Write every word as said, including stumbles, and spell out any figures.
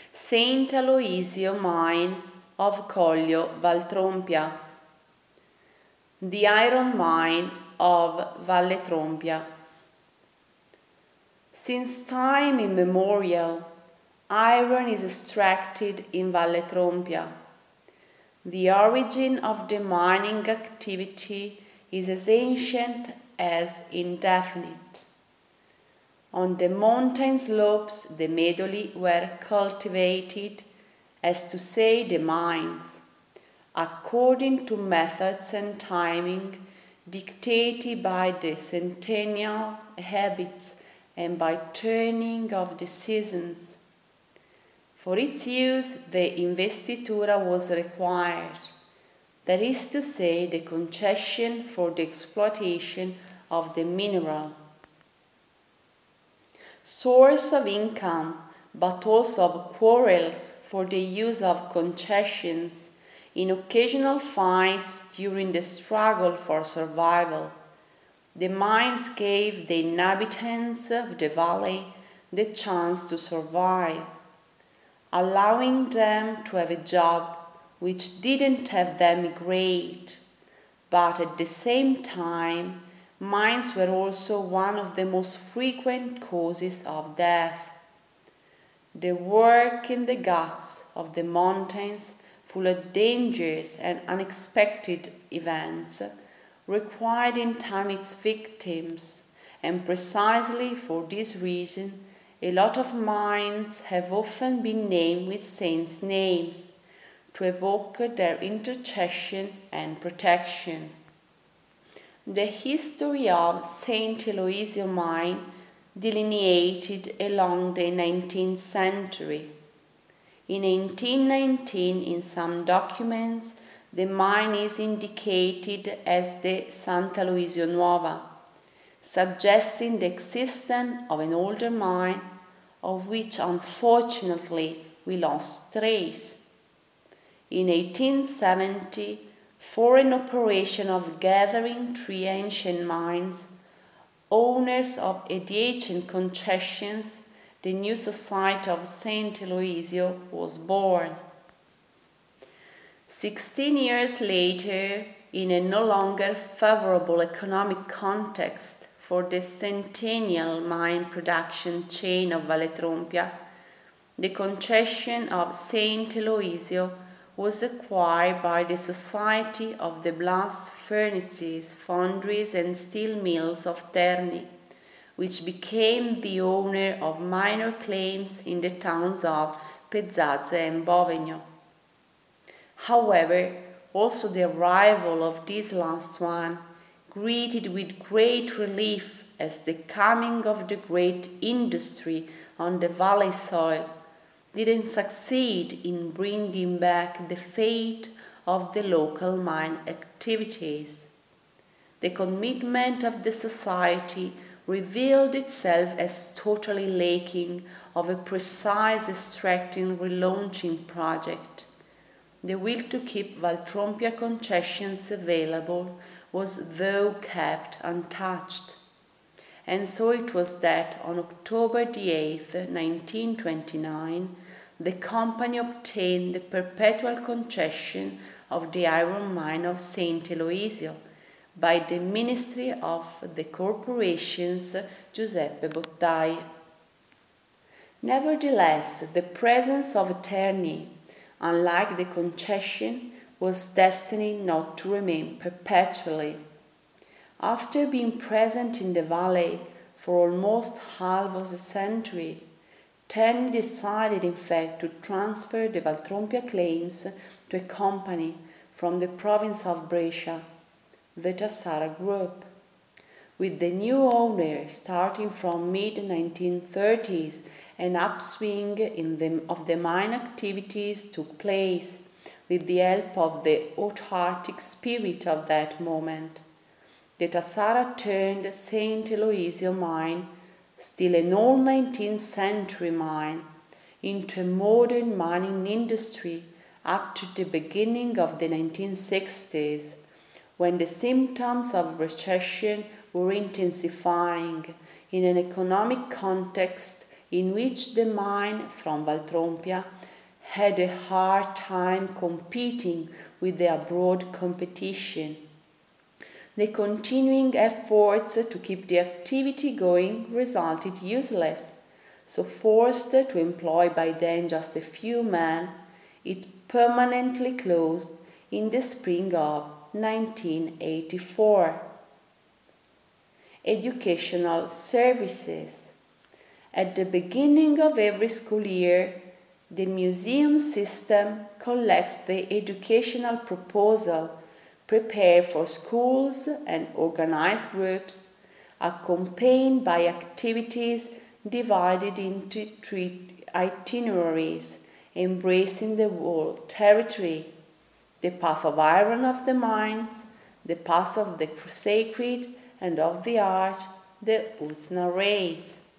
Saint Aloisio Mine of Collio Valtrompia, the iron mine of Valle Trompia. Since time immemorial, iron is extracted in Valle Trompia. The origin of the mining activity is as ancient as indefinite. On the mountain slopes, the medoli were cultivated, as to say the mines, according to methods and timing dictated by the centennial habits and by turning of the seasons. For its use, the investitura was required, that is to say, the concession for the exploitation of the mineral. Source of income, but also of quarrels for the use of concessions, in occasional fights during the struggle for survival, the mines gave the inhabitants of the valley the chance to survive, allowing them to have a job which didn't have them great, but at the same time, mines were also one of the most frequent causes of death. The work in the guts of the mountains, full of dangers and unexpected events, required in time its victims, and precisely for this reason, a lot of mines have often been named with saints' names, to evoke their intercession and protection. The history of Saint Aloisio Mine delineated along the nineteenth century. In eighteen nineteen, in some documents, the mine is indicated as the Santa Aloisio Nuova, suggesting the existence of an older mine, of which unfortunately we lost trace. In eighteen seventy, for an operation of gathering three ancient mines, owners of adjacent concessions, the new Society of Saint Aloisio was born. Sixteen years later, in a no longer favorable economic context for the centennial mine production chain of Valle Trompia, the concession of Saint Aloisio was acquired by the Society of the Blast Furnaces, Foundries and Steel Mills of Terni, which became the owner of minor claims in the towns of Pezzazze and Bovegno. However, also the arrival of this last one, greeted with great relief as the coming of the great industry on the valley soil, didn't succeed in bringing back the fate of the local mine activities. The commitment of the society revealed itself as totally lacking of a precise extracting relaunching project. The will to keep Valtrompia concessions available was though kept untouched. And so it was that on October the eighth, nineteen twenty-nine, the company obtained the perpetual concession of the iron mine of Saint Aloisio by the Ministry of the Corporations Giuseppe Bottai. Nevertheless, the presence of Terni, unlike the concession, was destined not to remain perpetually. After being present in the valley for almost half of a century, Terni decided in fact to transfer the Valtrompia claims to a company from the province of Brescia, the Tassara Group. With the new owner starting from mid nineteen thirties, an upswing in the, of the mine activities took place with the help of the autarchic spirit of that moment. The Tassara turned Saint Aloisio Mine, still an old nineteenth century mine, into a modern mining industry up to the beginning of the nineteen sixties, when the symptoms of recession were intensifying in an economic context in which the mine from Valtrompia had a hard time competing with the abroad competition. The continuing efforts to keep the activity going resulted useless, so forced to employ by then just a few men, it permanently closed in the spring of nineteen eighty-four. Educational services. At the beginning of every school year, the museum system collects the educational proposal prepared for schools and organized groups, accompanied by activities divided into three itineraries, embracing the whole territory: the path of iron of the mines, the path of the sacred and of the art, the Utzna race.